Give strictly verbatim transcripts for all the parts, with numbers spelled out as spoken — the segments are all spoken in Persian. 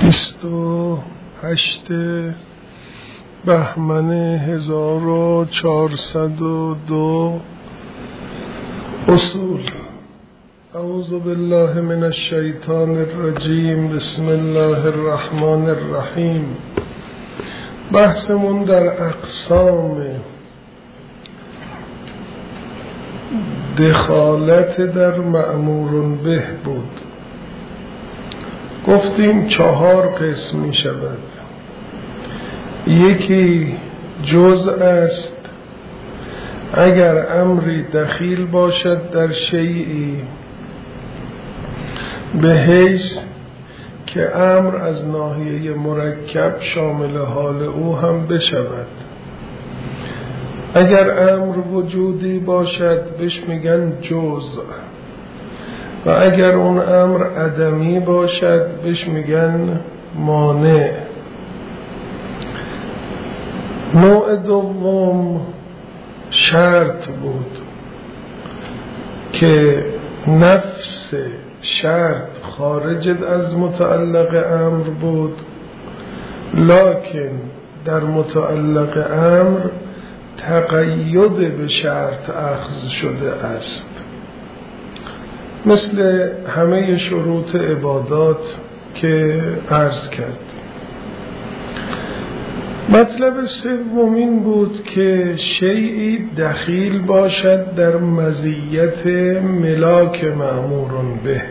بیست و هشت بهمن هزار و چهارصد و دو. اصول. اعوذ بالله من الشیطان الرجیم. بسم الله الرحمن الرحیم. بحثمون در اقسام دخالت در مأمور به بود. گفتیم چهار قسم می شود. یکی جزء است اگر امری دخیل باشد در شیئی به حیث که امر از ناحیه مرکب شامل حال او هم بشود. اگر امر وجودی باشد بهش میگن جزء و اگر اون امر عدمی باشد بهش میگن مانع. نوع دوم شرط بود که نفس شرط خارج از متعلق امر بود، لکن در متعلق امر تقید به شرط اخذ شده است، مثل همه شروط عبادات که عرض کرد. مطلب سومین بود که شیئی دخیل باشد در مزیت ملاک مأمور به،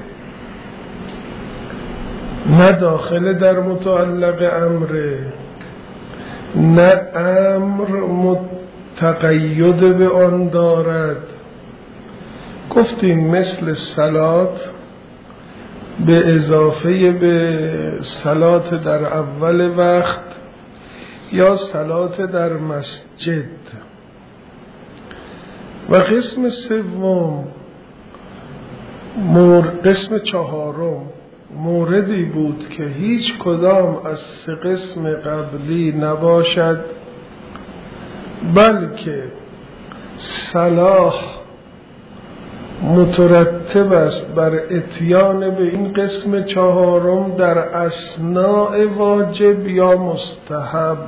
نه داخل در متعلق امره، نه امر متقید به آن دارد. گفتیم مثل صلات به اضافه به صلات در اول وقت یا صلات در مسجد. و قسم سوم مور قسم چهارم موردی بود که هیچ کدام از سه قسم قبلی نباشد، بلکه صلاح مترتب است بر اتیان به این قسم چهارم در اثناء واجب یا مستحب،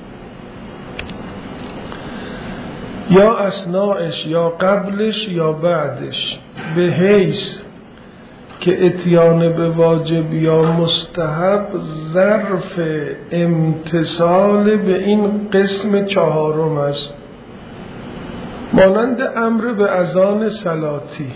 یا اثناءش یا قبلش یا بعدش، به حیث که اتیان به واجب یا مستحب ظرف امتثال به این قسم چهارم است، مانند امر به اذان صلاتی،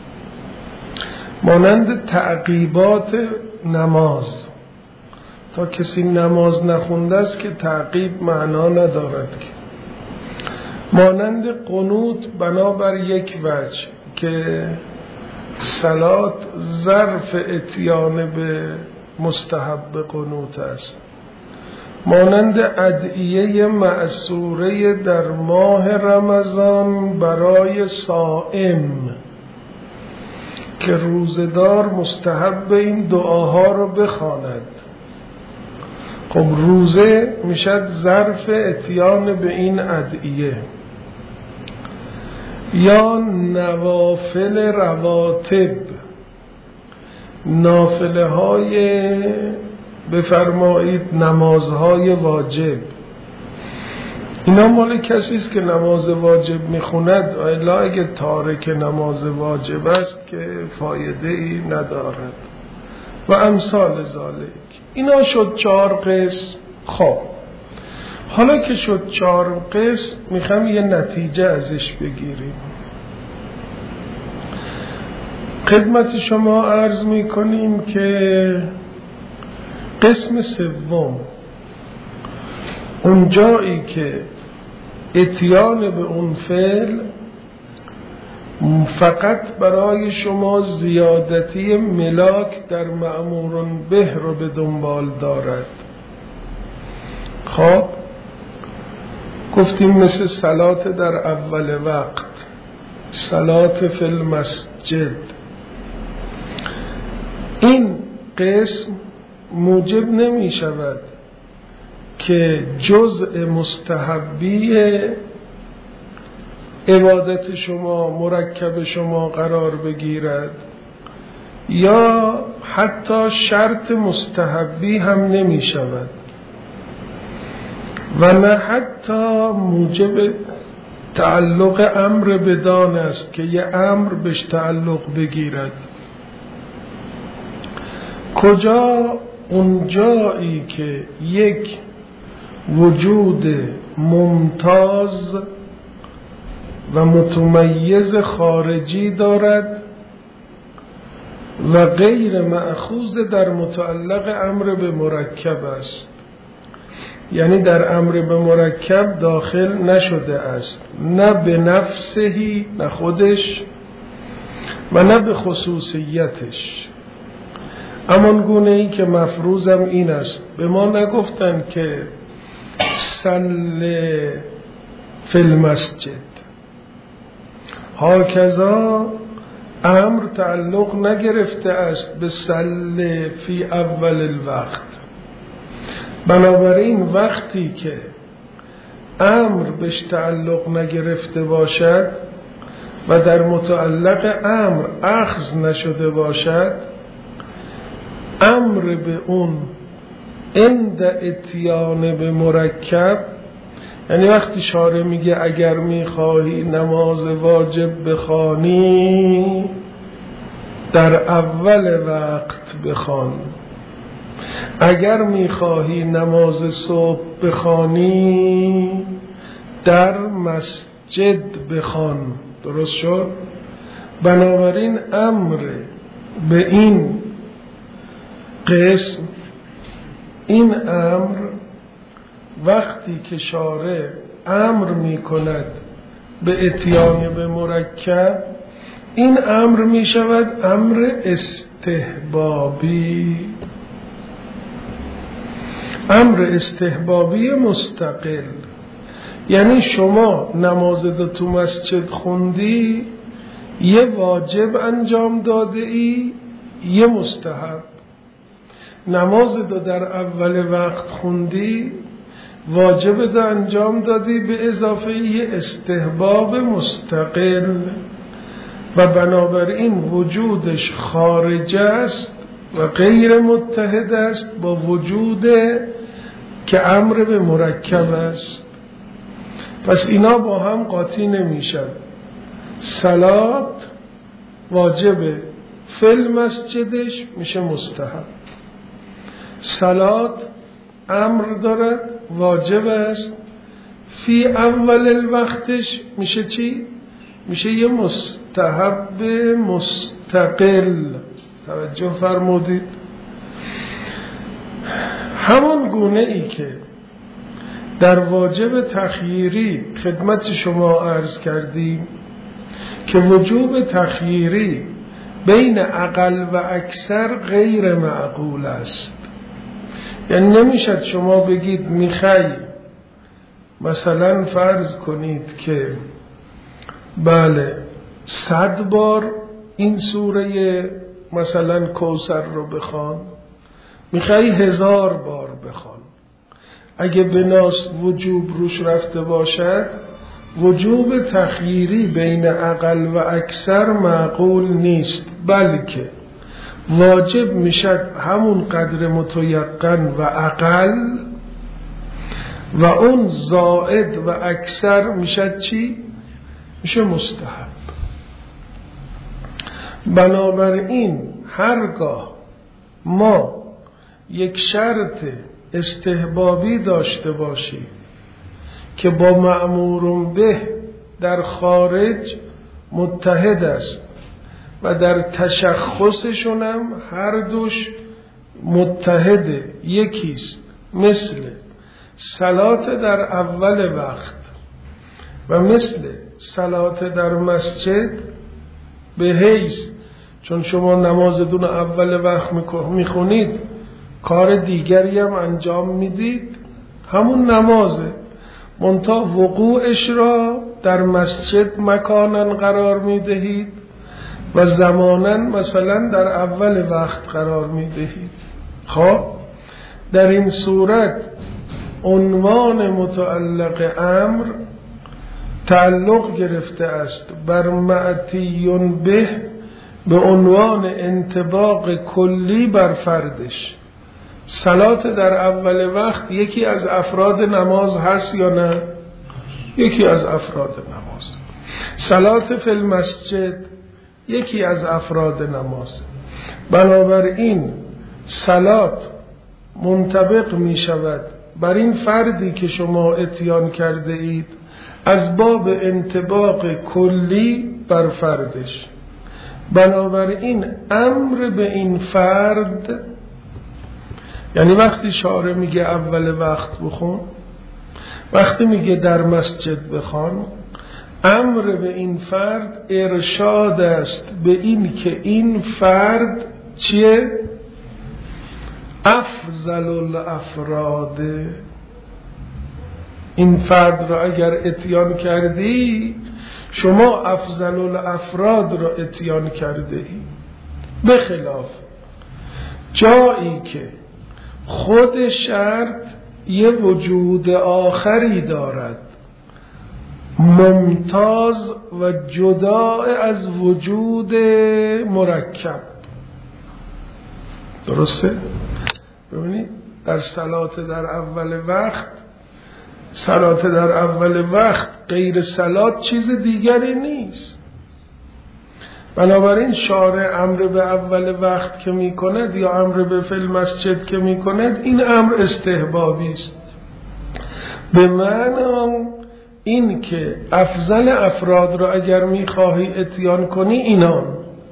مانند تعقیبات نماز. تا کسی نماز نخونده است که تعقیب معنا ندارد که. مانند قنوت بنابر یک وجه که صلات ظرف اتیان به مستحب قنوت است. مانند ادعیه مأثوره در ماه رمضان برای صائم که روزدار مستحب این دعاها رو بخواند. خب روزه میشد ظرف اتیان به این ادعیه. یا نوافل رواتب، نافله های بفرمایید نمازهای واجب، اینا مال کسی است که نماز واجب میخوند، الا اگه تارک نماز واجب است که فایده ای ندارد و امثال ذالک. اینا شد چهار قسم. خب حالا که شد چهار قسم میخوام یه نتیجه ازش بگیریم. خدمت شما عرض میکنیم که قسم سوم اون جایی که اتیان به اون فعل فقط برای شما زیادتی ملاک در مأمور به رو به دنبال دارد. خب گفتیم مثل صلات در اول وقت، صلات فی المسجد، این قسم موجب نمی شود که جزء مستحبی عبادت شما مرکب شما قرار بگیرد یا حتی شرط مستحبی هم نمی شود و نه حتی موجب تعلق امر بدان است که یه امر بهش تعلق بگیرد. کجا؟ اون جایی که یک وجود ممتاز و متمیز خارجی دارد و غیر مأخوذ در متعلق امر به مرکب است، یعنی در امر به مرکب داخل نشده است، نه به نفسهی، نه خودش، و نه به خصوصیتش. امان گونه ای که مفروضم این است، به ما نگفتن که صل فی المسجد، هاکذا امر تعلق نگرفته است به صل فی اول الوقت. بنابراین وقتی که امر بهش تعلق نگرفته باشد و در متعلق امر اخذ نشده باشد، امر به اون عند اتیان به مرکب، یعنی وقتی شارع میگه اگر میخواهی نماز واجب بخوانی در اول وقت بخوان، اگر میخواهی نماز صبح بخوانی در مسجد بخوان. درست شد؟ بنابراین امر به این قسم، این امر وقتی که شارع امر می کند به اتیان به مرکب، این امر می شود امر استحبابی، امر استحبابی مستقل. یعنی شما نماز دو تو مسجد خوندی، یه واجب انجام داده ای، یه مستحب. نماز دو در اول وقت خوندی، واجب دو انجام دادی به اضافه یه استحباب مستقل و بنابراین وجودش خارج است و غیر متحد است با وجود که امر به مرکب است. پس اینا با هم قاطی نمیشن. صلات واجبه، فل مسجدش میشه مستحب. صلات امر دارد، واجب است، فی اول الوقتش میشه چی؟ میشه یه مستحب مستقل. توجه فرمودید؟ همون گونه ای که در واجب تخییری خدمت شما عرض کردیم که وجوب تخییری بین اقل و اکثر غیر معقول است. یعنی نمیشد شما بگید میخوای مثلا فرض کنید که بله صد بار این سوره مثلا کوثر رو بخوان، میخوای هزار بار بخوان. اگه بناس وجوب روش رفته باشد، وجوب تخییری بین اقل و اکثر معقول نیست، بلکه واجب میشد همون قدر متیقن و اقل و اون زائد و اکثر میشد چی؟ میشه مستحب. بنابراین هرگاه ما یک شرط استحبابی داشته باشیم که با مأمور به در خارج متحد است و در تشخصشون هم هر دوش متحده، یکیست، مثل صلات در اول وقت و مثل صلات در مسجد، به حیث چون شما نمازتون اول وقت میخونید کار دیگری هم انجام میدید، همون نمازه، منتها وقوعش را در مسجد مکانن قرار میدهید و زمانن مثلا در اول وقت قرار میدهید. خب در این صورت عنوان متعلق امر تعلق گرفته است بر معتیون به به عنوان انطباق کلی بر فردش. صلات در اول وقت یکی از افراد نماز هست یا نه؟ یکی از افراد نماز. صلات فی المسجد یکی از افراد نماز. بنابراین صلات منطبق می شود بر این فردی که شما اتیان کرده اید از باب انطباق کلی بر فردش. بنابراین امر به این فرد، یعنی وقتی شارع میگه اول وقت بخون، وقتی میگه در مسجد بخوان، امر به این فرد ارشاد است به این که این فرد چیه؟ افضل الافراد. این فرد را اگر اتیان کردی شما افضل الافراد را اتیان کرده ای. بخلاف جایی که خود شرط یه وجود آخری دارد ممتاز و جدا از وجود مرکب. درسته؟ ببینید در صلات در اول وقت، صلات در اول وقت غیر صلات چیز دیگری نیست. بنابراین شارع امر به اول وقت که می کند یا امر به فی المسجد که می کند، این امر استحبابی است، به معنی این که افضل افراد را اگر می خواهی اتیان کنی اینان.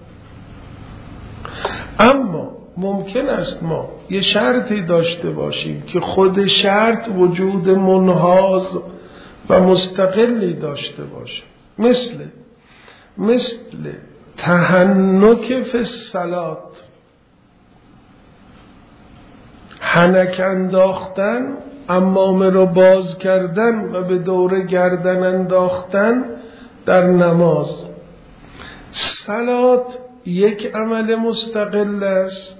اما ممکن است ما یه شرطی داشته باشیم که خود شرط وجود منحاز و مستقلی داشته باشه، مثل مثل تهنک فی الصلات، حنک انداختن، عمامه رو باز کردن و به دور گردن انداختن در نماز. صلات یک عمل مستقل است،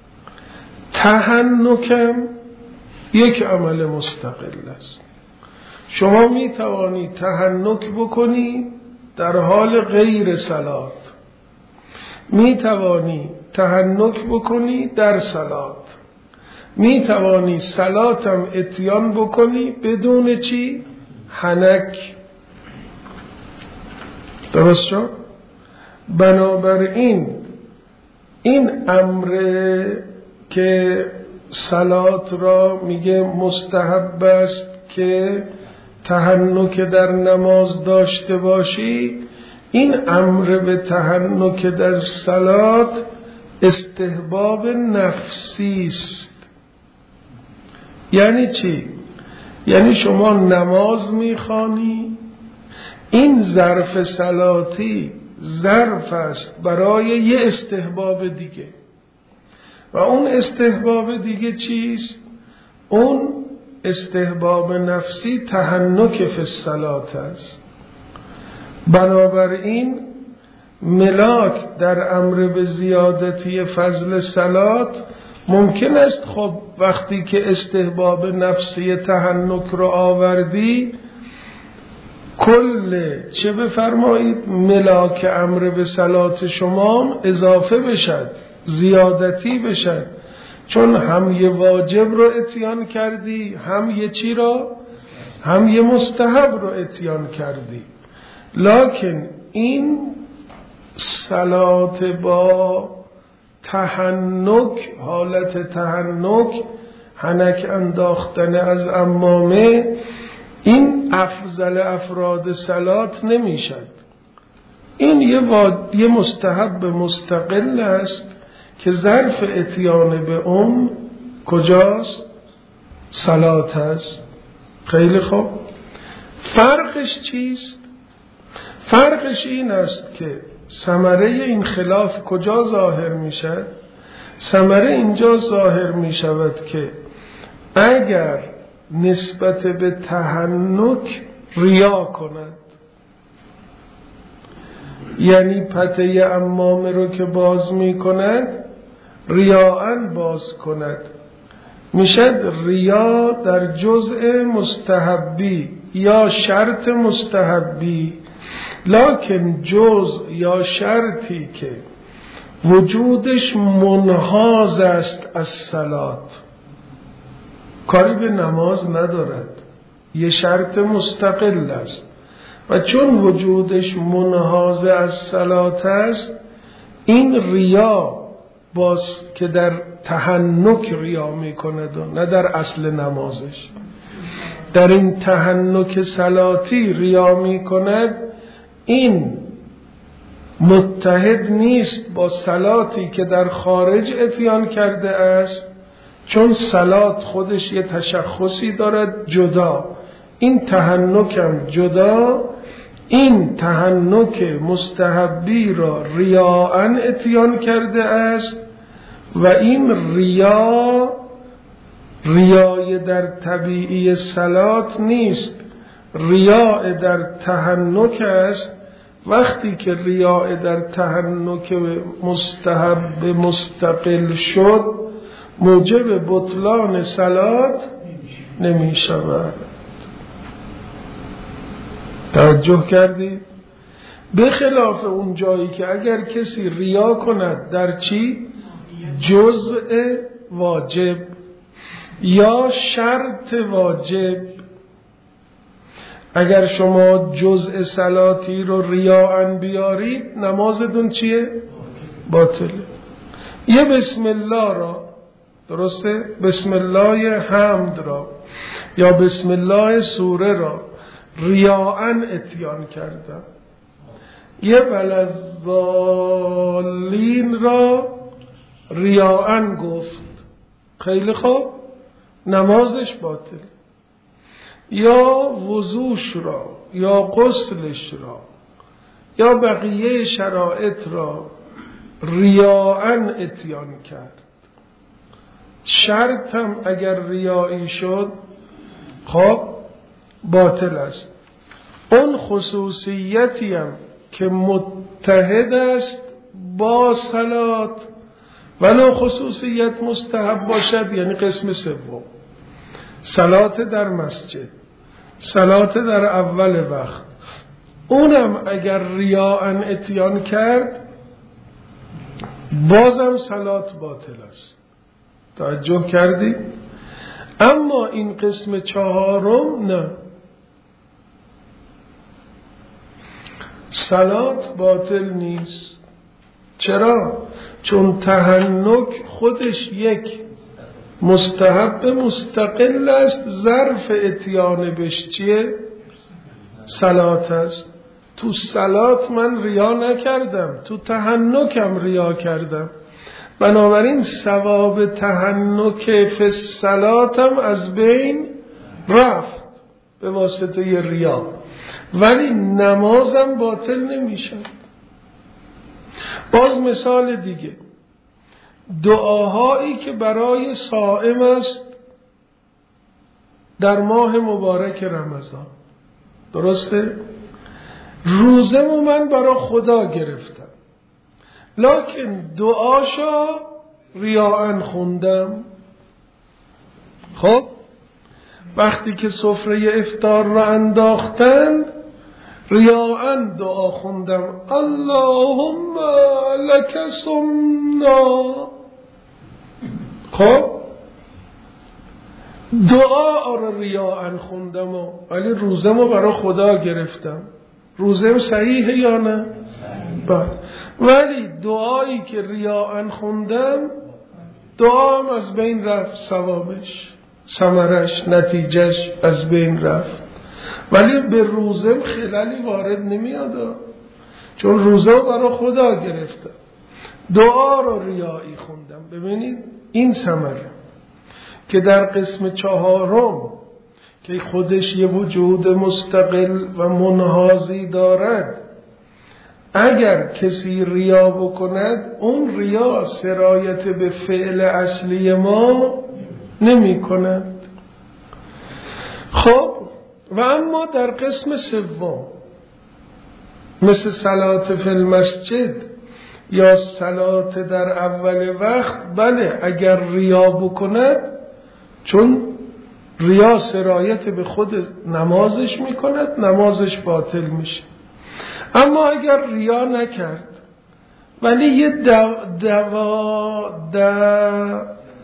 تهنکم یک عمل مستقل است. شما می توانی تهنک بکنی در حال غیر صلات، می توانی تهنک بکنی در صلات، می توانی صلاتم اتیان بکنی بدون چی؟ حنک. درست شد؟ بنابراین این امر که صلات را میگه مستحب است که تهنک در نماز داشته باشی، این امر به تهنک در صلات استحباب نفسی است. یعنی چی؟ یعنی شما نماز میخوانی، این ظرف صلاتی ظرف است برای یه استحباب دیگه، و اون استحباب دیگه چیست؟ اون استحباب نفسی تهنک فی الصلات است. بنابراین ملاک در امر به زیادتی فضل صلات ممکن است خب وقتی که استحباب نفسی تهنک رو آوردی کل چه بفرمایید ملاک امر به صلات شما اضافه بشد، زیادتی بشد، چون هم یه واجب رو اتیان کردی، هم یه چی رو، هم یه مستحب رو اتیان کردی. لکن این صلات با تهنک، حالت تهنک، حنک انداختن از عمامه، این افضل افراد صلات نمیشد. این یه, واد... یه مستحب مستقل است که ظرف اتیان به اون کجاست؟ صلات است. خیلی خوب. فرقش چیست؟ فرقش این است که ثمره این خلاف کجا ظاهر می شود؟ ثمره اینجا ظاهر می شود که اگر نسبت به تهنک ریا کند، یعنی پته عمامه رو که باز می کند ریاءً باز کند، میشد ریا در جزء مستحبی یا شرط مستحبی. لکن جزء یا شرطی که وجودش منحاز است از صلات، کاری به نماز ندارد، یه شرط مستقل است و چون وجودش منحاز از صلات است، این ریا باز که در تحنک ریا میکند و نه در اصل نمازش، در این تحنک صلاتی ریا میکند، این متحد نیست با صلاتی که در خارج اتیان کرده است، چون صلات خودش یه تشخصی دارد جدا، این تحنکم جدا، این تحنک مستحبی را ریاءً اتیان کرده است و این ریا ریای در طبیعی صلات نیست، ریاء در تحنک است. وقتی که ریاء در تحنک مستحب مستقل شد، موجب بطلان صلات نمی شود. توجه کردی؟ به خلاف اون جایی که اگر کسی ریا کند در چی؟ جزء واجب یا شرط واجب، اگر شما جزء صلاتی رو ریاءً بیارید نمازتون چیه؟ باطله. یه بسم الله را، درسته؟ بسم الله حمد را یا بسم الله سوره را ریاءً اتیان کردم، یه ولضالین را ریاءً گفت، خیلی خوب، نمازش باطل. یا وضوش را یا غسلش را یا بقیه شرایط را ریاءً اتیان کرد، شرطم اگر ریایی شد خب باطل است. اون خصوصیتی هم که متحد است با صلات ولو خصوصیت مستحب باشد، یعنی قسم سوم، صلات در مسجد، صلات در اول وقت، اونم اگر ریاءً اتیان کرد بازم صلات باطل است. توجه کردی؟ اما این قسم چهارم نه، صلات باطل نیست. چرا؟ چون تحنک خودش یک مستحب مستقل است، ظرف اتیان بهش چیه؟ صلات است. تو صلات من ریا نکردم، تو تحنکم ریا کردم، بنابراین ثواب تحنک فی الصلاتم از بین رفت به واسطه ی ریا، ولی نمازم باطل نمیشه. باز مثال دیگه، دعاهایی که برای صائم است در ماه مبارک رمضان، درسته؟ روزمو من برای خدا گرفتم، لکن دعاشا ریاءً خوندم. خب وقتی که سفره افطار را انداختن ریاءً دعا خوندم، اللهم لک صمنا. خب دعا را ریاءً خوندم ولی روزمو برای خدا گرفتم، روزم صحیحه یا نه؟ بله. ولی دعایی که ریاءً خوندم دعام از بین رفت، ثوابش، ثمرش، نتیجهش از بین رفت، ولی به روزم خلالی وارد نمیاد، چون روزه برای خدا گرفتم، دعا رو ریایی خوندم. ببینید این ثمره که در قسم چهارم که خودش یه وجود مستقل و منحازی دارد، اگر کسی ریا بکند اون ریا سرایت به فعل اصلی ما نمی کند. خب و اما در قسم سوم مثل صلات فی المسجد یا صلات در اول وقت، بله اگر ریا بکند، چون ریا سرایت به خود نمازش میکند، نمازش باطل میشه. اما اگر ریا نکرد ولی یه دو دوا دو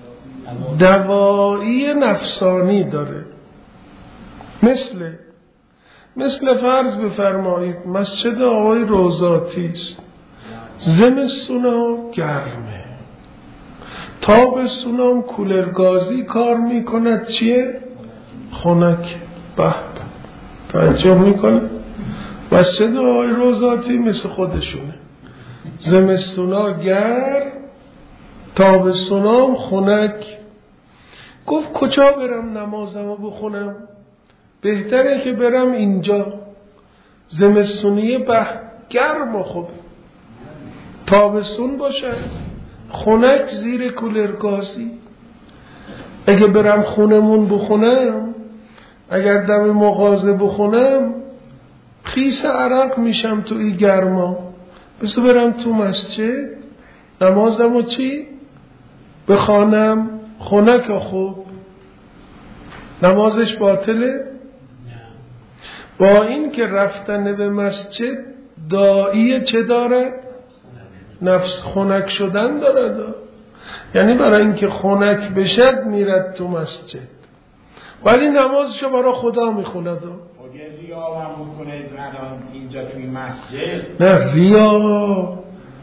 دوایی نفسانی داره. مثل مثل فرض بفرمایید مسجد آقای روضاتی است، زمستونا گرمه، تابستونام کولرگازی کار میکند، چیه؟ خنک. به به توجه میکنه. مسجد آقای روضاتی مثل خودشونه، زمستونا گرم، تابستونام خنک. گفت کجا برم نمازمو بخونم؟ بهتره که برم اینجا، زمستونی به گرم و خوب، تابستون باشه خنک زیر کولرگازی. اگه برم خونمون بخونم، اگر دم مغازه بخونم خیس عرق میشم تو این گرما. بس برم تو مسجد نمازمو چی؟ بخوانم خنک و خوب. نمازش باطله؟ با این که رفتن به مسجد داعی چه داره؟ نفس خنک شدن داره. یعنی برای اینکه خنک بشد میرد تو مسجد، ولی نمازشو برای خدا میخوند. اگه ریا هم بکنه اینجا توی مسجد، نه ریا،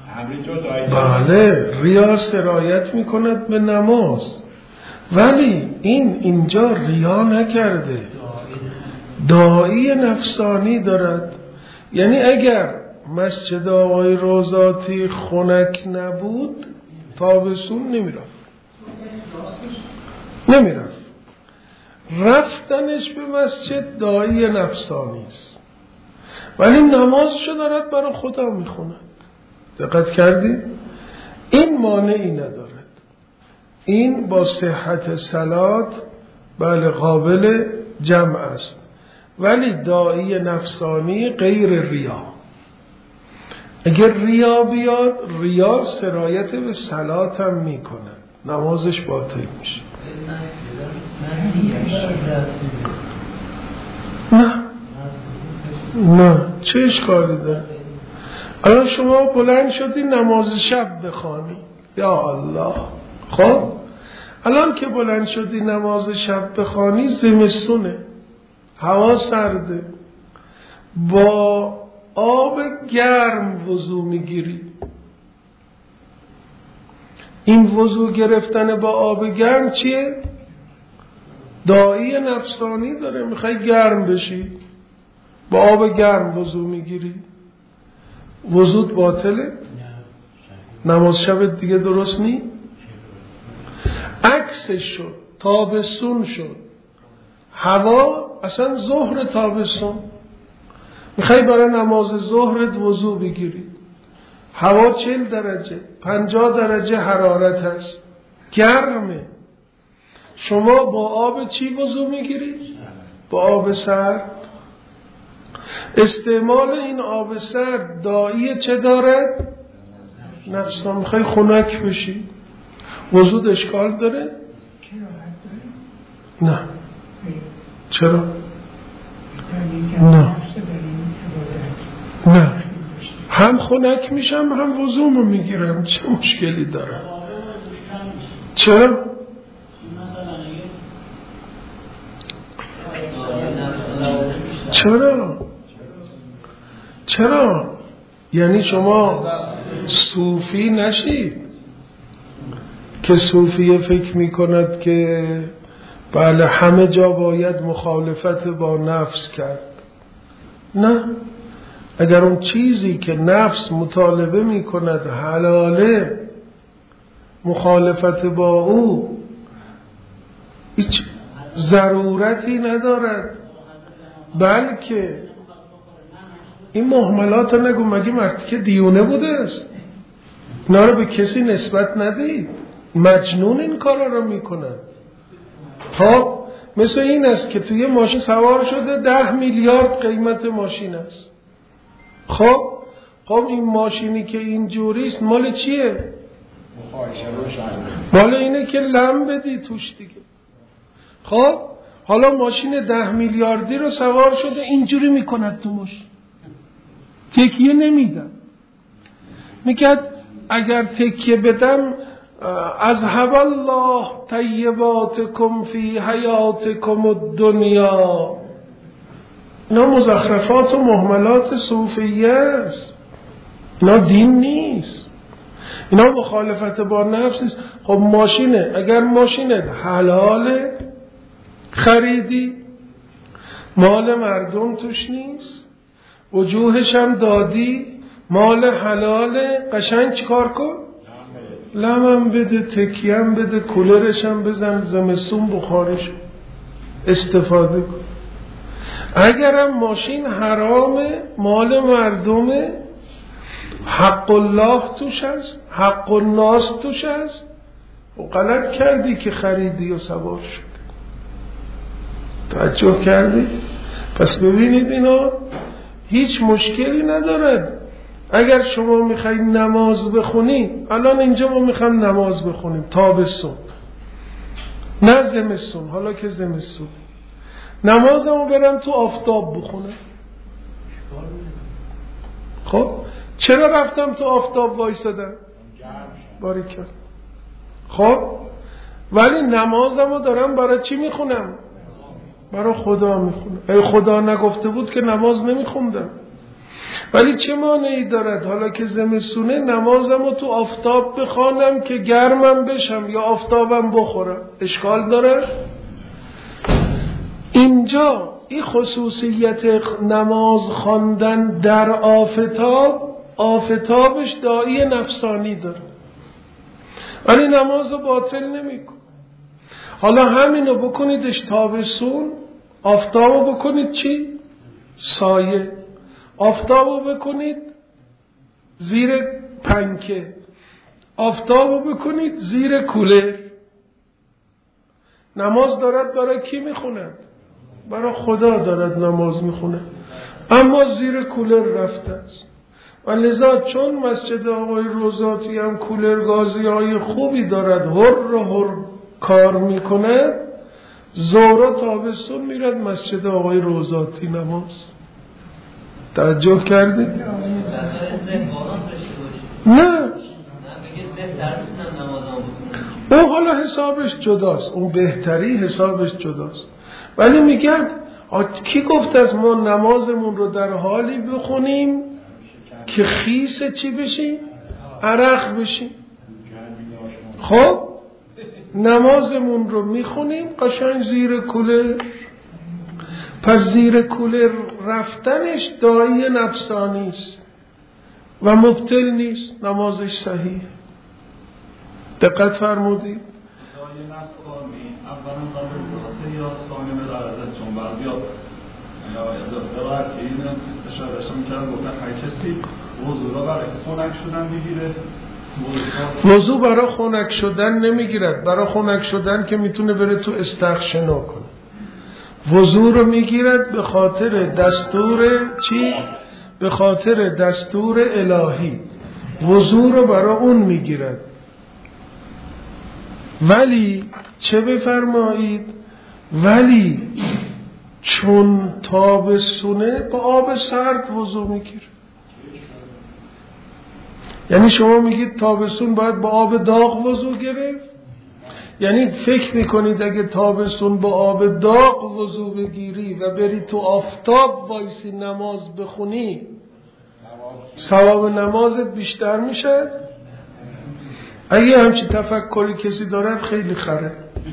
بله ریا سرایت میکند به نماز، ولی این اینجا ریا نکرده، داعی نفسانی دارد. یعنی اگر مسجد آقای روضاتی خنک نبود تابستون نمیرفت نمیرفت رفتنش به مسجد داعی نفسانی است، ولی نمازشو دارد برای خدا میخوند. دقت کردید؟ این مانعی ندارد. این با صحت صلات بله قابل جمع است، ولی داعی نفسانی غیر ریا. اگر ریا بیاد، ریا سرایت به صلات هم میکنه، نمازش باطل میشه. نه نه چه اشکالی داره؟ الان شما بلند شدی نماز شب بخوانی، یا الله. خب الان که بلند شدی نماز شب بخوانی، زمستونه، هوا سرده، با آب گرم وضو میگیری. این وضو گرفتن با آب گرم چیه؟ داعی نفسانی داره، میخوای گرم بشی، با آب گرم وضو میگیری، وضوت باطله؟ نماز شب دیگه درست نی؟ عکسش شد، تابستون شد، هوا اصلا ظهر تابستون، میخوای برای نماز ظهرت وضو بگیری، هوا چهل درجه پنجاه درجه حرارت هست، گرمه، شما با آب چی وضو میگیری؟ با آب سرد. استعمال این آب سرد داعی چه دارد؟ نفسان. میخوای خنک بشی، وضوت اشکال داره؟ نه. چرا؟ نه نه هم خنک میشم هم وضومو میگیرم، چه مشکلی داره؟ چرا؟ چرا؟ چرا؟ یعنی شما صوفی نشید که صوفی فکر میکند که بله همه جا باید مخالفت با نفس کرد. نه، اگر اون چیزی که نفس مطالبه میکند حلاله، مخالفت با او هیچ ضرورتی ندارد، بلکه این مهملات رو نگو، مگه مردی که دیونه بوده است؟ اینا رو به کسی نسبت ندید، مجنون این کارا رو میکنن. خب مثل این است که توی ماشین سوار شده، ده میلیارد قیمت ماشین است. خب خب این ماشینی که اینجوری است مال چیه؟ مال اینه که لم بدی توش دیگه. خب حالا ماشین ده میلیاردی رو سوار شده اینجوری میکند تو ماشین، تکیه نمیدن، میگه اگر تکیه بدم از هب الله طیباتکم فی حیاتکم الدنیا، اینا مزخرفات و مهملات صوفیه است، اینا دین نیست، اینا مخالفت با نفس نیست. خب ماشینه، اگر ماشینت حلاله خریدی، مال مردم توش نیست، وجوهش هم دادی، مال حلاله، قشنگ چیکار کن؟ لمم بده، تکیم بده، کولرش هم بزن، زمستون بخارش استفاده کن. اگرم ماشین حرامه، مال مردمه، حق الله توش هست، حق الناس توش هست، و غلط کردی که خریدی و سوار شد. توجه کردی؟ پس ببینید اینا هیچ مشکلی ندارد. اگر شما میخواید نماز بخونی، الان اینجا ما میخوایم نماز بخونیم تابستون، نه زمستون، حالا که زمستون، نمازمو برم تو آفتاب بخونم. خب چرا رفتم تو آفتاب وایسادم؟ باریکلا. خب ولی نمازمو دارم برای چی میخونم؟ برای خدا میخونم. ای خدا نگفته بود که نماز نمیخوندم. ولی چه مانعی دارد حالا که زمستونه نمازمو تو آفتاب بخوانم که گرمم بشم یا آفتابم بخورم؟ اشکال داره؟ اینجا این خصوصیت نماز خواندن در آفتاب، آفتابش داعی نفسانی داره، ولی نمازو باطل نمیکن. حالا همینو بکنیدش تابستون، آفتابو بکنید چی؟ سایه. آفتابو بکنید زیر پنکه، آفتابو بکنید زیر کولر. نماز دارد برای کی میخوند؟ برای خدا دارد نماز میخونه، اما زیر کولر رفته است. و لذا چون مسجد آقای روزاتی هم کولر گازی های خوبی دارد، هر هر کار میکنه، ظهر تابستون میرد مسجد آقای روزاتی نماز. توجه کردید؟ نه اون حالا حسابش جداست، اون بهتری حسابش جداست، ولی میگن کی گفته از ما نمازمون رو در حالی بخونیم که خیس چی بشیم؟ عرق بشیم. خب نمازمون رو میخونیم قشنگ زیر کولر. پس زیر کولر رفتنش داعی نفسانی است و مبطل نیست، نمازش صحیح. دقت فرمودید؟ داعی نفسانی اولا قبل ذاته یا ثانیه درجه، چون بعضیا یا قرائت این اشاره می‌کردن گفتن هر کسی وضو را برای خنک شدن میگیره. وضو برای خنک شدن نمیگیرد، برای خنک شدن که میتونه بره تو استخشنا کنه. وضو رو میگیرد به خاطر دستور چی؟ به خاطر دستور الهی وضو رو برای اون میگیرد. ولی چه بفرمایید؟ ولی چون تابستونه با آب سرد وضو میگیره. یعنی شما میگید تابستون باید با آب داغ وضو گرفت؟ یعنی فکر میکنید اگه تابستون با آب داغ وضو بگیری و بری تو آفتاب وایسی نماز بخونی ثواب نمازت بیشتر میشه؟ اگه همچی تفکری کسی دارد خیلی خره.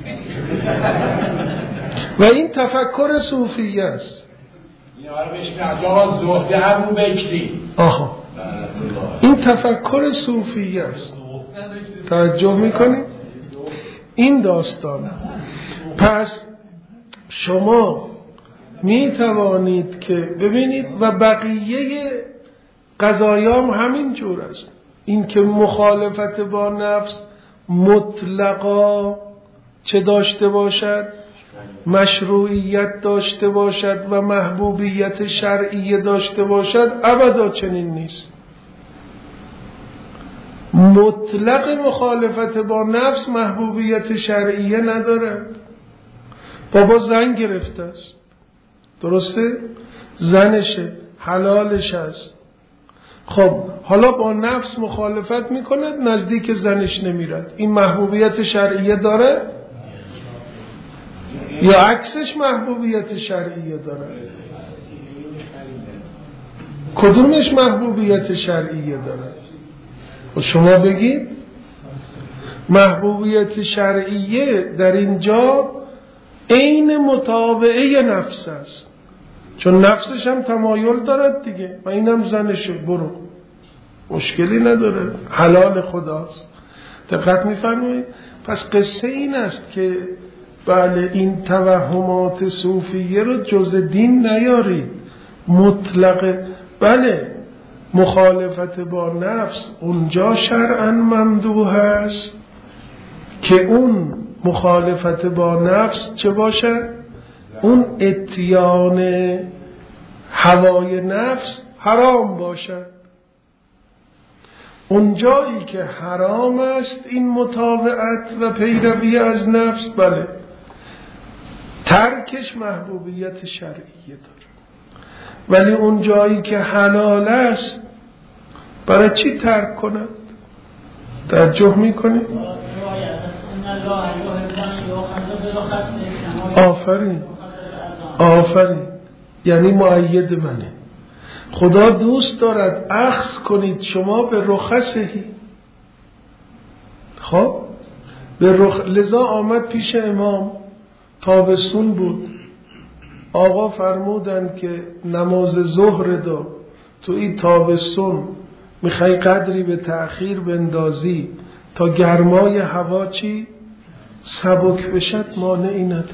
و این تفکر صوفیه است. آها این تفکر صوفیه است. توجه میکنید؟ این داستان. پس شما می توانید که ببینید و بقیه قضایام همین جور است. این که مخالفت با نفس مطلقا چه داشته باشد؟ مشروعیت داشته باشد و محبوبیت شرعیه داشته باشد، ابدا چنین نیست. مطلق مخالفت با نفس محبوبیت شرعیه نداره. بابا زن گرفته است، درسته؟ زنشه، حلالش است، خب حالا با نفس مخالفت میکند، نزدیک زنش نمیرد، این محبوبیت شرعیه داره یا عکسش محبوبیت شرعیه داره؟ کدومش محبوبیت شرعیه داره؟ و شما بگید. محبوبیت شرعیه در اینجا عین متابعه نفس است، چون نفسش هم تمایل دارد دیگه و اینم زنشه، برو مشکلی نداره، حلال خداست. دقت می‌فرمایید؟ پس قصه این است که بله این توهمات صوفیه رو جز دین نیارید، مطلق. بله مخالفت با نفس اونجا شرعاً ممدوح است که اون مخالفت با نفس چه باشه؟ اون اتیان هوای نفس حرام باشد. اونجایی که حرام است این مطاوعت و پیروی از نفس، بله ترکش محبوبیت شرعیه داره. ولی اونجایی که حلال است برای چی ترک کند؟ توجه میکنید؟ آفرین آفرین، یعنی مؤید منه. خدا دوست دارد اخذ کنید شما به رخصهی. خب به رخ... لذا آمد پیش امام، تابستون بود، آقا فرمودن که نماز ظهر دو تو این تابستون میخوای قدری به تأخیر بندازی تا گرمای هوا چی؟ سبک بشد، مانعی نداره.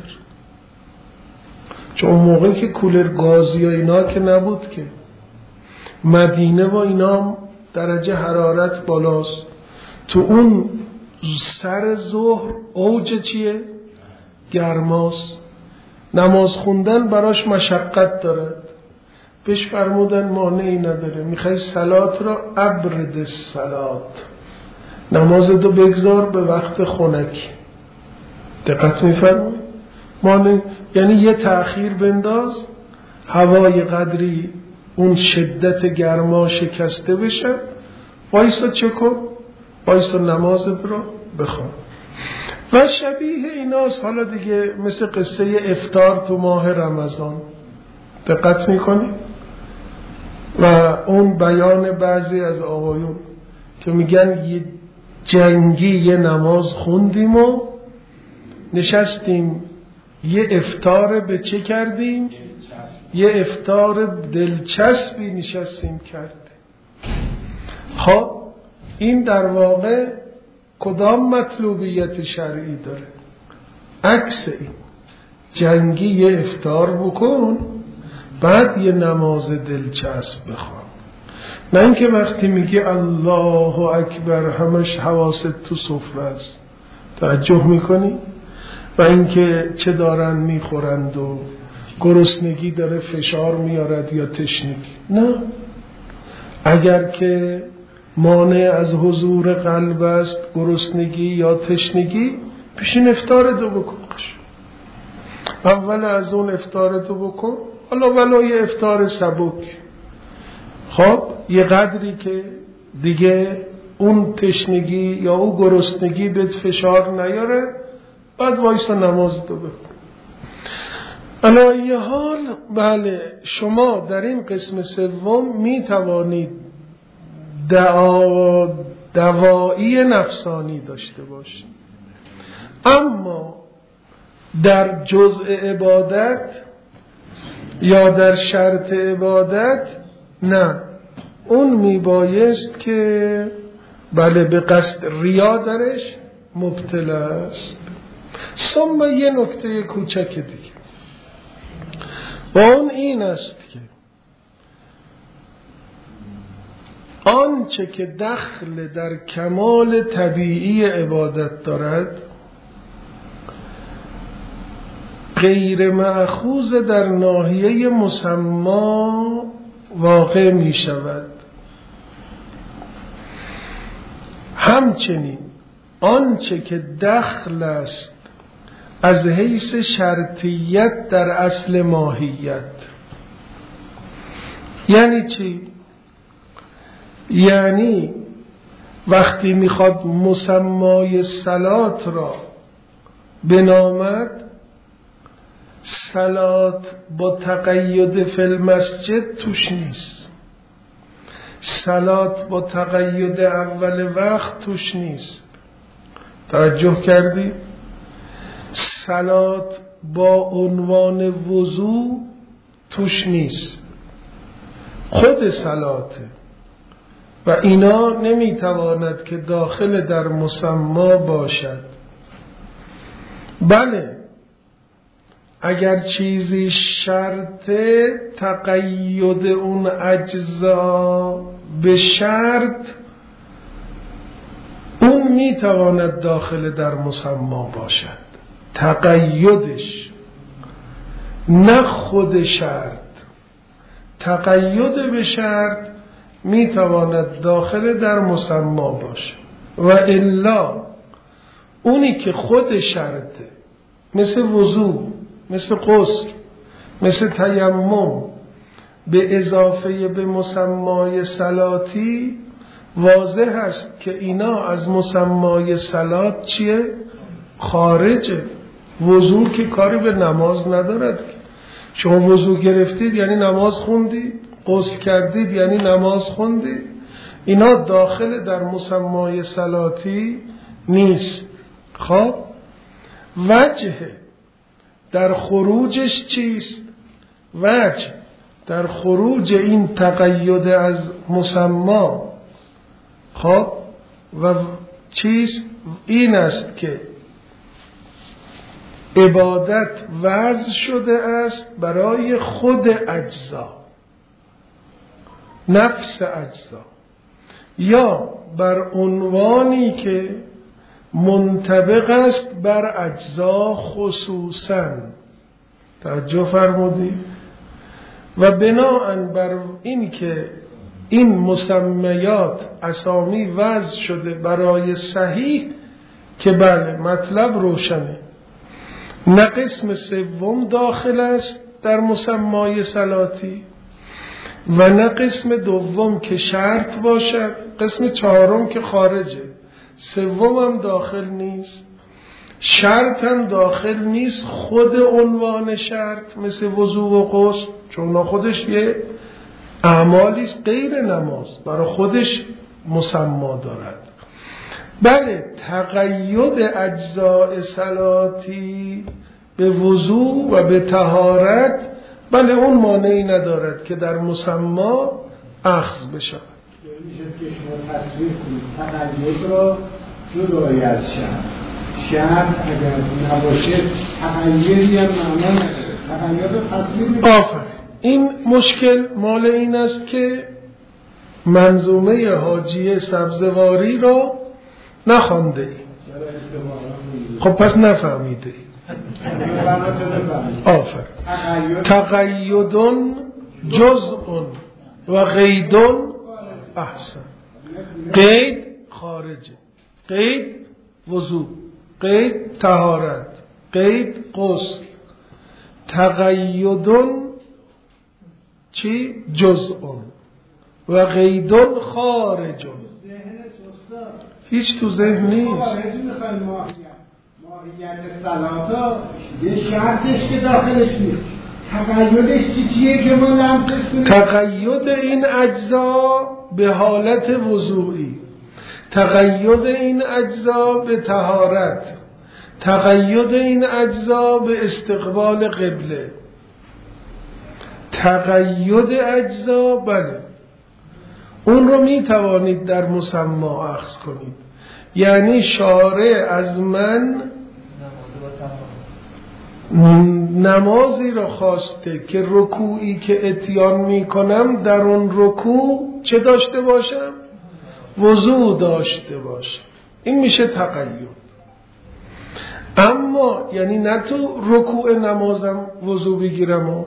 چون اون موقعی که کولر گازی و اینا که نبود که، مدینه و اینا درجه حرارت بالاست، تو اون سر ظهر اوج چیه؟ گرماست، نماز خوندن براش مشقت دارد. بهش فرمودن مانعی نداره، میخوای صلات را ابرد الصلات، نمازتو بگذار به وقت خنک. دقت میفرمایید؟ مانع یعنی یه تأخیر بنداز، هوای قدری اون شدت گرما شکسته بشه، وایسا چه کن؟ وایسا نمازت رو بخوان. و شبیه ایناست حالا دیگه، مثل قصه افطار تو ماه رمضان. دقت میکنی؟ و اون بیان بعضی از آقایون که میگن یه جنگی یه نماز خوندیم و نشستیم یه افطار به چه کردیم؟ یه افطار دلچسبی نشستیم کردیم. خب این در واقع کدام مطلوبیت شرعی داره؟ عکس این، جنگی یه افطار بکن بعد یه نماز دلچسب بخوان، نه اینکه وقتی میگی الله اکبر همش حواست تو سفره است. توجه میکنی؟ و اینکه چه دارن میخورند و گرسنگی داره فشار میارد یا تشنگی. نه، اگر که مانع از حضور قلب است گرسنگی یا تشنگی، پیشین افطار دو بکن. اول از اون افطار دو بکن، حالا ولای افطار سبک، خب یه قدری که دیگه اون تشنگی یا اون گرسنگی به فشار نیاره، بعد وایسا نماز دو بکن. علایه حال بله شما در این قسم سوم می توانید دعا دوایی نفسانی داشته باشید، اما در جزء عبادت یا در شرط عبادت نه، اون میبایست که بله به قصد ریا درش مبتلا است. ثم یه نکته کوچک دیگه و اون این است که آنچه که دخل در کمال طبیعی عبادت دارد غیر مأخوذ در ناحیه مسما واقع می شود. همچنین آنچه که دخل است از حیث شرطیت در اصل ماهیت. یعنی چی؟ یعنی وقتی میخواد مسمای صلات را بنامد، صلات با تقید فی المسجد توش نیست، صلات با تقید اول وقت توش نیست. توجه کردی؟ صلات با عنوان وضو توش نیست، خود صلاته و اینا نمیتواند که داخل در مسما باشد. بله اگر چیزی شرط تقید اون اجزا به شرط، اون میتواند داخل در مسما باشد، تقیدش نه خود شرط. تقید به شرط میتواند داخل در مسما باشد و الا اونی که خود شرطه، مثل وضو، مثل غسل، مثل تیمم، به اضافه به مسمای صلاتی، واضح است که اینا از مسمای صلات چیه؟ خارجه. وضو که کاری به نماز ندارد. شما وضو گرفتید یعنی نماز خوندید، غسل کردید یعنی نماز خوندید، اینا داخل در مسمای صلاتی نیست. خب وجه در خروجش چیست؟ وجه در خروج این تقید از مسما خب و چیست؟ این است که عبادت وضع شده است برای خود اجزا، نفس اجزا، یا بر عنوانی که منطبق است بر اجزا خصوصاً. توجه فرمودی؟ و بناءً بر این که این مسمیات اسامی وضع شده برای صحیح، که بله مطلب روشنه، نه قسم سوم داخل است در مسمای صلاتی و نه قسم دوم که شرط باشد، قسم چهارم که خارجه، سوم هم داخل نیست، شرط هم داخل نیست، خود عنوان شرط مثل وضو و غسل، چون خودش یه اعمالی است غیر نماز، برای خودش مسما دارد. بله تقید اجزاء صلاتی به وضو و به طهارت، بله اون مانعی ندارد که در مسما اخذ بشود. میشه که شما تصویر کنید تقید را جدای از شرط، شرط اگر نباشه تقییدی هم معنا نداره، تقید رو تصویر میکنید. آفرین. این مشکل مال این است که منظومه حاجی سبزواری را نخوانده ای. خب پس نفهمیده ای. آفرین. تقیدون جزء و قیدون احسن. قید خارجه، قید وضو، قید طهارت، قید غسل. تقیدون چی؟ جزءون و قیدون خارجون. هیچ تو ذهن نیست. ماهیت صلاتا یه شرطش که داخلش نیست، تقیدش چیه که ما لمسش کنیم؟ تقید این اجزا به حالت وضوعی، تقید این اجزا به طهارت، تقید این اجزا به استقبال قبله. تقید اجزا بله اون رو می توانید در مسما اخذ کنید. یعنی شارع از من نمازی را خواسته که رکوعی که اتیان می کنم در اون رکوع چه داشته باشم؟ وضو داشته باشم. این میشه تقید. اما یعنی نه تو رکوع نمازم وضو بگیرم و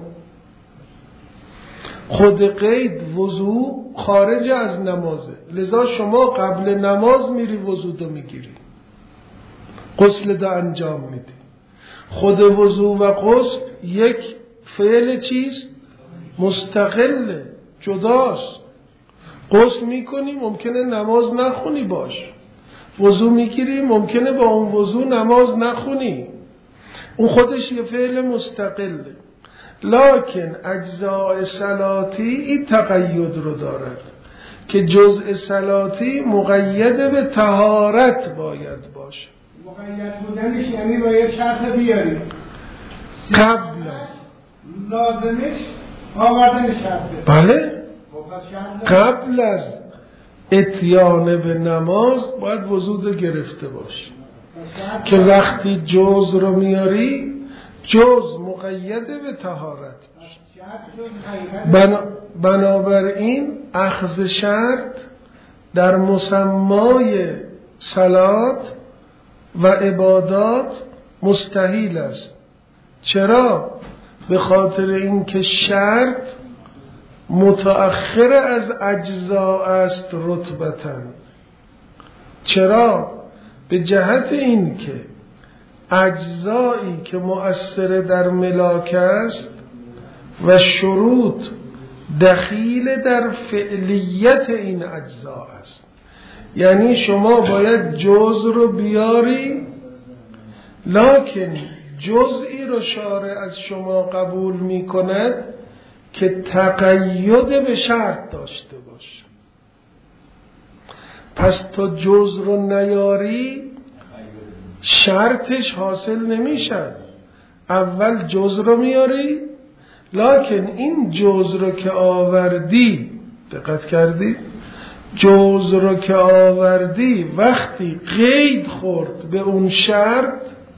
خود قید وضو خارج از نمازه، لذا شما قبل نماز میری وضو دو میگیری، غسل دو انجام میدی. خود وضو و غسل یک فعل چیست؟ مستقله، جداست. غسل میکنی ممکنه نماز نخونی باش، وضو میگیری ممکنه با اون وضو نماز نخونی، اون خودش یه فعل مستقله. لکن اجزاء صلاتی این تقید رو دارد که جزء صلاتی مقید به طهارت باید باشه. مقید بودنش یعنی باید شرط بیاری قبل از لازمش آوردن شرطه. بله، قبل از اتیان به نماز باید وضو گرفته باشی که وقتی جز رو میاری جز مقید به طهارت بنا بنابراین اخذ شرط در مسمای صلات و عبادات مستحیل است. چرا؟ به خاطر اینکه شرط متأخر از اجزا است رتبتاً. چرا؟ به جهت این که اجزایی که مؤثر در ملاک است و شروط دخیل در فعلیت این اجزا است. یعنی شما باید جزء رو بیاری، لکن جزئی رو شارع از شما قبول می کند که تقید به شرط داشته باشه. پس تا جزء رو نیاری شرطش حاصل نمیشه. اول جزء رو میاری، لکن این جزء رو که آوردی، دقت کردی؟ جزء رو که آوردی وقتی قید خورد به اون شرط،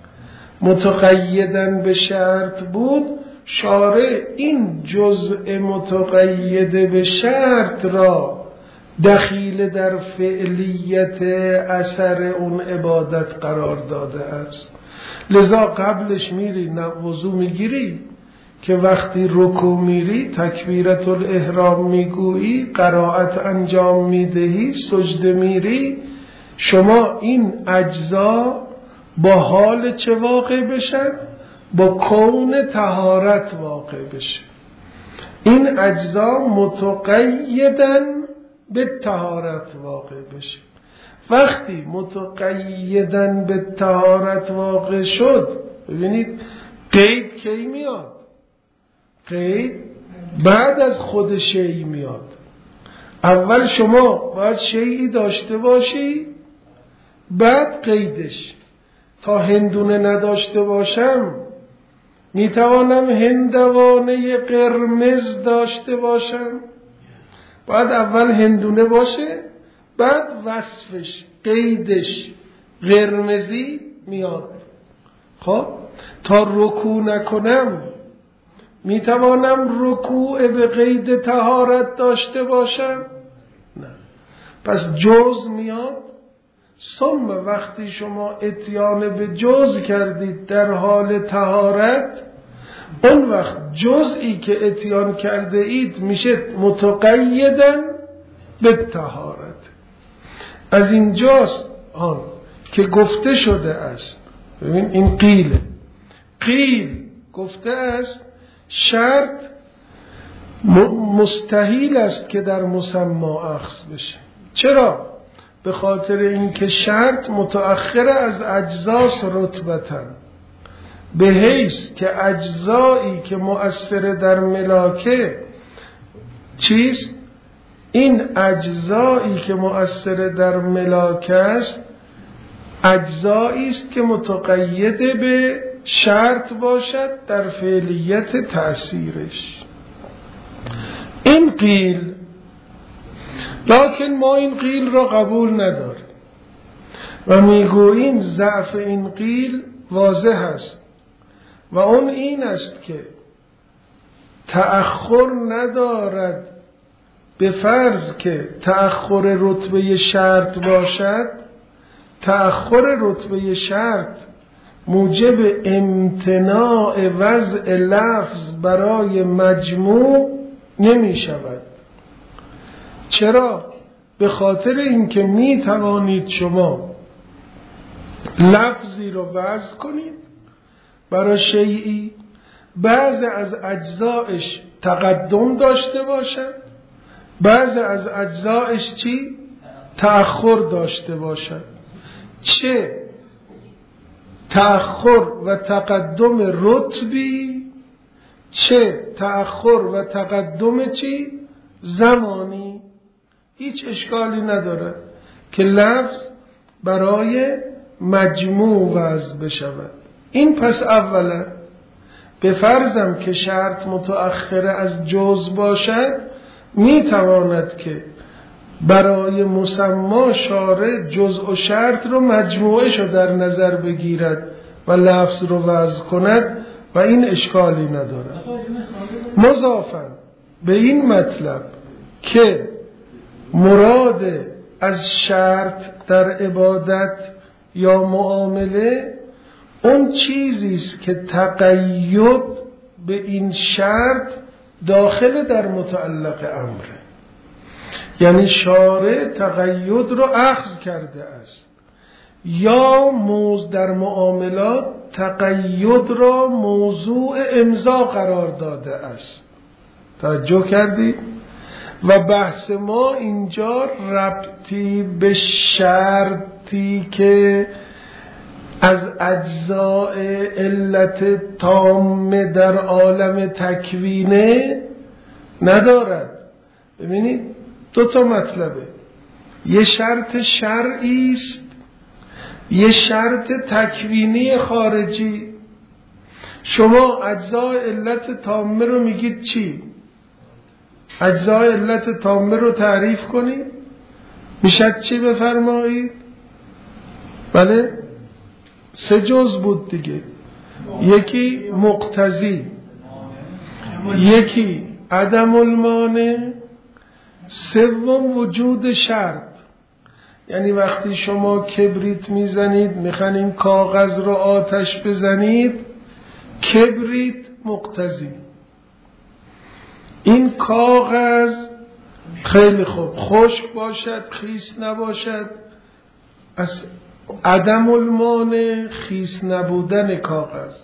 متقیدن به شرط بود، شارع این جزء متقید به شرط را دخیل در فعلیت اثر اون عبادت قرار داده است. لذا قبلش میری وضو میگیری که وقتی رکوع میری تکبیرت الاحرام میگویی، قرائت انجام میدهی، سجده میری، شما این اجزا با حال چه واقع بشن؟ با کون طهارت واقع بشه. این اجزا متقیدن به طهارت واقع بشه. وقتی متقیدن به طهارت واقع شد، ببینید قید کی میاد؟ قید بعد از خود شیء میاد. اول شما باید شیئی داشته باشی، بعد قیدش. تا هندونه نداشته باشم میتوانم هندوانه قرمز داشته باشم؟ باید اول هندونه باشه، بعد وصفش، قیدش قرمزی میاد. خب تا رکوع نکنم میتوانم رکوع به قید طهارت داشته باشم؟ نه. پس جز میاد. ثم وقتی شما اتیان به جز کردید در حال طهارت، اون وقت جزئی که اتیان کرده اید میشه متقیدن به طهارت. از اینجاست آن که گفته شده است، ببین این قیله، قیل گفته است شرط مستحیل است که در مسما اخذ بشه. چرا؟ به خاطر اینکه شرط متأخر از اجزاس رتبتاً، به حیث که اجزایی که مؤثر در ملاکه چیست؟ این اجزایی که مؤثر در ملاکه است اجزایی است که متقید به شرط باشد در فعلیت تأثیرش. این قیل، لکن ما این قیل را قبول نداریم و میگوییم ضعف این قیل واضح است و اون این است که تأخر ندارد. به فرض که تأخر رتبه شرط باشد، تأخر رتبه شرط موجب امتناع وضع لفظ برای مجموع نمی شود. چرا؟ به خاطر اینکه می توانید شما لفظی رو وضع کنید برای شیئی، بعض از اجزایش تقدم داشته باشد، بعض از اجزایش چی؟ تأخر داشته باشد. چه تأخر و تقدم رتبی، چه تأخر و تقدم چی؟ زمانی. هیچ اشکالی نداره که لفظ برای مجموع وضع بشود. این پس اولا به فرضم که شرط متأخر از جز باشد، می تواند که برای مسما شارع جزء و شرط رو مجموعه شو در نظر بگیرد و لفظ رو وضع کند و این اشکالی ندارد. مضافاً به این مطلب که مراد از شرط در عبادت یا معامله اون چیزی است که تقید به این شرط داخل در متعلق امره، یعنی شارع تقید رو اخذ کرده است، یا موضوع در معاملات تقید را موضوع امضا قرار داده است. توجه کردید؟ و بحث ما اینجا ربطی به شرطی که از اجزاء علت تامه در عالم تکوینه ندارد. ببینید دو تا مطلبه، یه شرط شرعی است، یه شرط تکوینی خارجی. شما اجزاء علت تامه رو میگید چی؟ اجزاء علت تامه رو تعریف کنید، میشد چی بفرمایید؟ بله سه جز بود دیگه، یکی مقتضی، یکی عدم المانع، سوم وجود شرط. یعنی وقتی شما کبریت میزنید، میخواین این کاغذ رو آتش بزنید، کبریت مقتضی، این کاغذ خیلی خوب خشک باشد خیس نباشد، از عدم المانع خیس نبودن کاغذ.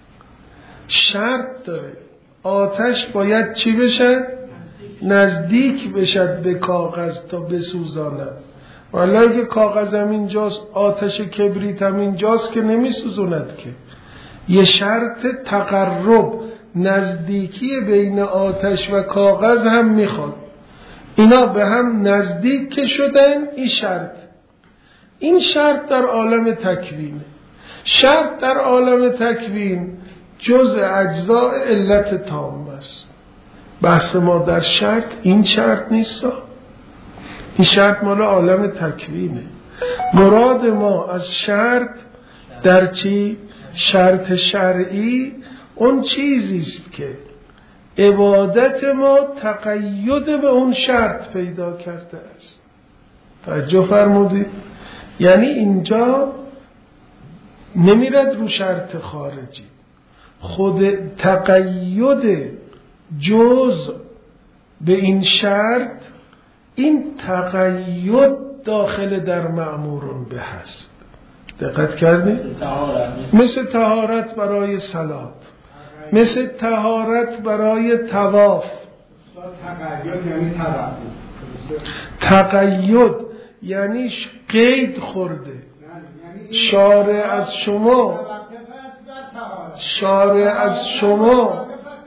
شرط داره آتش باید چی بشد؟ نزدیک بشد به کاغذ تا بسوزاند. والا اگه کاغذ هم اینجاست، آتش کبریت هم اینجاست که نمی سوزوند که. یه شرط تقرب، نزدیکی بین آتش و کاغذ هم میخواد. اینا به هم نزدیک که شدن، این شرط. این شرط در عالم تکوینه. شرط در عالم تکوین جزء اجزاء علت تام است. بحث ما در شرط این شرط نیست، این شرط مال عالم تکوینه. مراد ما از شرط در چی؟ شرط شرعی اون چیزی است که عبادت ما تقید به اون شرط پیدا کرده است. توجه فرمودید؟ یعنی اینجا نمیرد رو شرط خارجی، خود تقید جز به این شرط، این تقید داخل در مأمورون به هست. دقت کردید؟ مثل طهارت برای صلات، مثل طهارت برای طواف. تقید یعنی تقید یعنی قید خورده. شارع از شما شارع از شما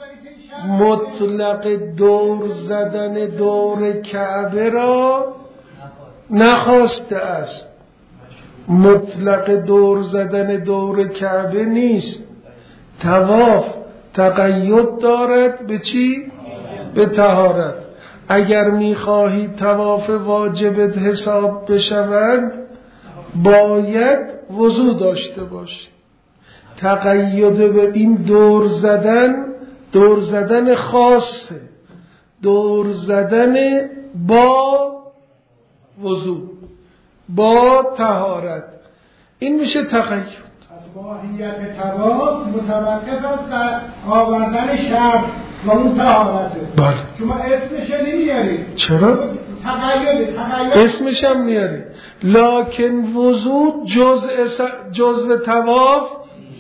مطلق دور زدن دور کعبه را نخواسته است. مطلق دور زدن دور کعبه نیست. طواف تقید دارد به چی؟ به طهارت. اگر میخواهی طواف واجبت حساب بشوند باید وضو داشته باشی. تقید به این دور زدن، دور زدن خاصه، دور زدن با وضو، با طهارت، این میشه تقید. ماهیت طواف متوقف است در آوردن شرط و اون طهارته. بله. شما اسمش نمیاری. چرا؟ تقید تقید اسمش هم میاری، لکن وضو جزء جزء طواف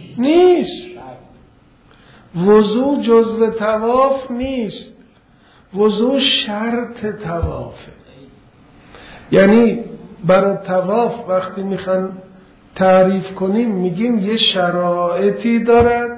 نیست. وضو جزء طواف نیست. وضو شرط طوافه. یعنی برای طواف وقتی میخوان تعریف کنیم میگیم یه شرایطی دارد،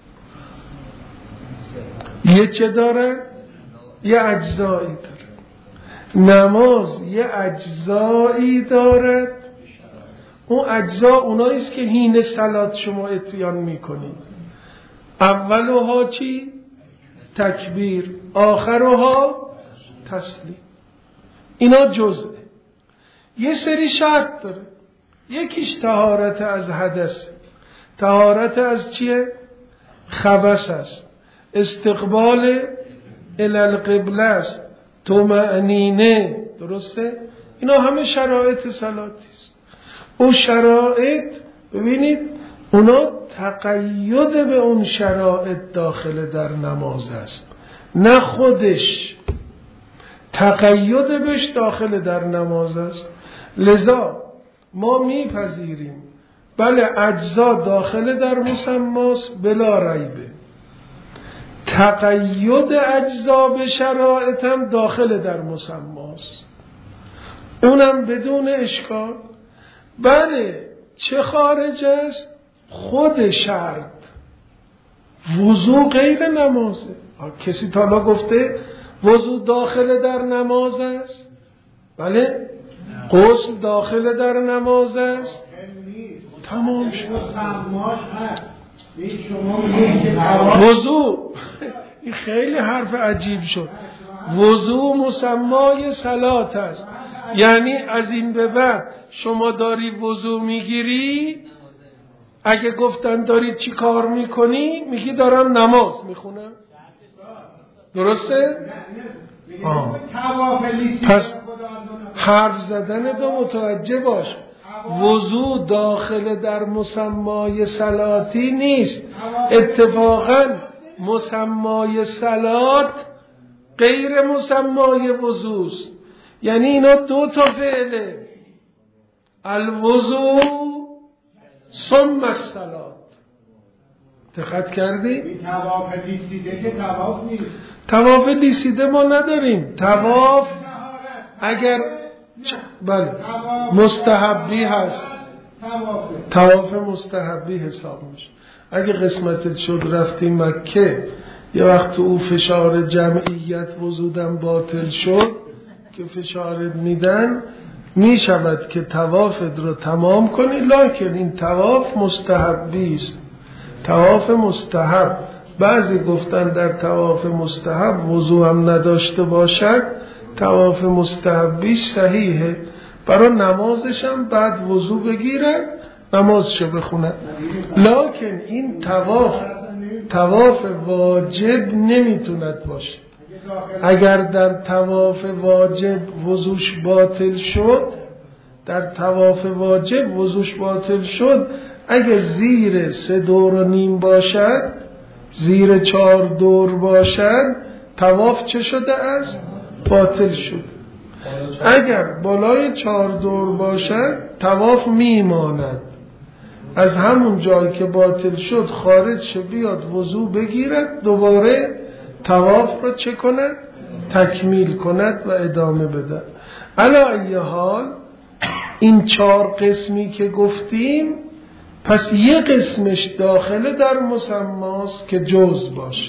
یه چه دارد؟ یه اجزایی دارد. نماز یه اجزایی دارد، اون اجزا اوناییست که حین صلات شما اتیان میکنید. اولها چی؟ تکبیر، آخرها تسلیم. اینا جزء. یه سری شرط داره. یکیش طهارت از حدث. طهارت از چیه؟ خبث است، استقبال الالقبله است، طمأنینه. درسته؟ اینا همه شرایط صلاتی است. اون شرایط ببینید اونا تقید به اون شرایط داخل در نماز است، نه خودش تقید بهش داخل در نماز است. لذا ما میپذیریم بله اجزا داخل در مسماست بلا ریبه، تقید اجزا به شرایط هم داخل در مسماست، اونم بدون اشکال. بله چه خارج است؟ خود شرط. وضو غیر نمازه. کسی تا حالا گفته وضو داخل در نماز است؟ بله. غسل داخل در نماز است؟ تمام شد. وضو این خیلی حرف عجیب شد. وضو مسمای صلات است. یعنی از این به بعد شما داری وضو میگیری، اگه گفتن داری چی کار میکنی میگی دارم نماز میخونم. درسته؟ آه. پس حرف زدن دو متوجه باش، وضو داخل در مسمای صلاتی نیست. اتفاقا مسمای صلات غیر مسمای وضوست. یعنی اینا دو تا فعله، الوضو ثم الصلات. دقت کردی؟ این طواف لیسیده که طواف نیست. طواف لیسیده ما نداریم. طواف اگر بله مستحبی هست، طواف مستحبی حساب میشه. اگه قسمتت شد رفتی مکه یه وقت او فشار جمعیت وضودم باطل شد که فشارت میدن، میشود که طوافت رو تمام کنی، لکن این طواف مستحبی است. طواف مستحب، بعضی گفتن در طواف مستحب وضو هم نداشته باشد، طواف مستحبی صحیحه، برای نمازش هم بعد وضو بگیرن نمازشو بخونن. لکن این طواف طواف واجب نمیتوند باشه. اگر در طواف واجب وضوش باطل شد، در طواف واجب وضوش باطل شد، اگر زیر سه دور و نیم باشد، زیر چهار دور باشد، طواف چه شده است؟ باطل شد. اگر بالای چهار دور باشد طواف میماند. از همون جایی که باطل شد خارج شه، بیاد وضو بگیرد، دوباره طواف رو چه کند؟ تکمیل کند و ادامه بده. علی ای حال این چهار قسمی که گفتیم، پس یه قسمش داخل در مسماست که جز باشه،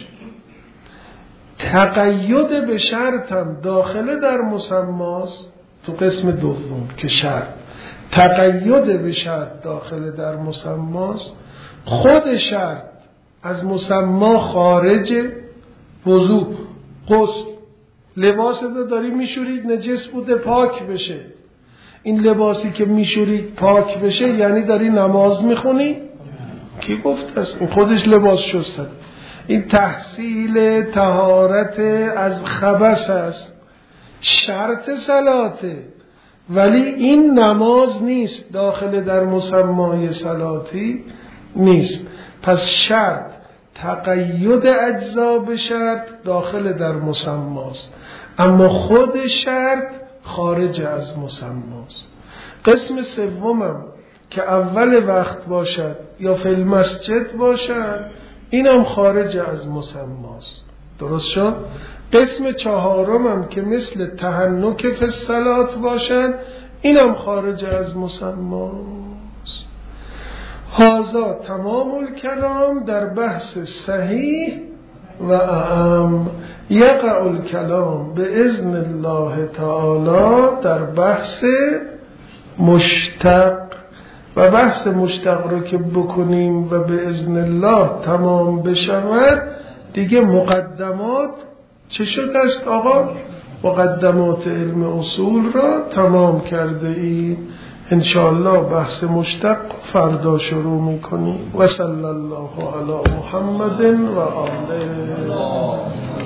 تقید به شرط هم داخل در مسماست تو قسم دوم که شرط، تقید به شرط داخل در مسماست، خود شرط از مسما خارجه، وضو، غسل، لباس رو داری میشورید نجس بوده پاک بشه، این لباسی که میشورید پاک بشه یعنی داری نماز میخونی؟ کی گفت است؟ این خودش لباس شستن. این تحصیل طهارت از خبث است، شرط صلاته، ولی این نماز نیست، داخل در مسمای صلاتی نیست. پس شرط تقید اجزا به شرط داخل در مسماست، اما خود شرط خارج از مسماست. قسم سومم که اول وقت باشد یا فی المسجد باشد، اینم خارج از مسماست. درست شد؟ قسم چهارم هم که مثل تهنک فی الصلات باشن، اینم خارج از مسماست. هذا تمام الکلام در بحث صحیح و اعم. یقع الکلام به اذن الله تعالی در بحث مشتق، و بحث مشتق رو که بکنیم و به اذن الله تمام بشود دیگه مقدمات چه شد است آقا؟ مقدمات علم اصول را تمام کرده ایم. انشاءالله بحث مشتق فردا شروع میکنیم. و صلی الله علی محمد و آله.